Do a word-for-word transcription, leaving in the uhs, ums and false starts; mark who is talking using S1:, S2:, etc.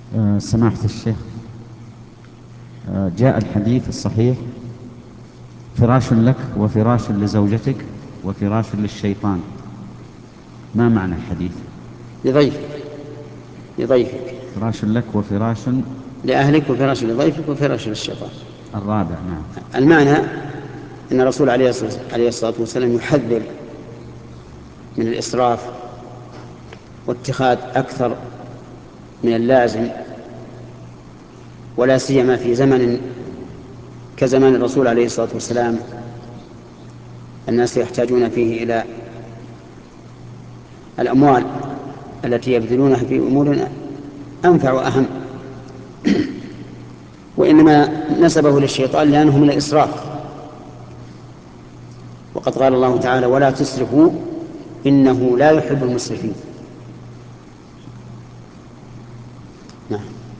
S1: آه، سماحة الشيخ، آه، جاء الحديث الصحيح: فراش لك وفراش لزوجتك وفراش للشيطان. ما معنى الحديث؟
S2: لضيفك لضيفك
S1: فراش لك وفراش.
S2: لأهلك، وفراش لضيفك، وفراش للشيطان.
S1: الرابع، نعم.
S2: المعنى أن الرسول عليه الصلاة والسلام يحذر من الإسراف واتخاذ أكثر من اللازم، ولا سيما في زمن كزمان الرسول عليه الصلاة والسلام، الناس يحتاجون فيه إلى الأموال التي يبذلونها في أمور أنفع وأهم. وإنما نسبه للشيطان لأنه من الإسراف، وقد قال الله تعالى: ولا تسرفوا إنه لا يحب المسرفين. نعم.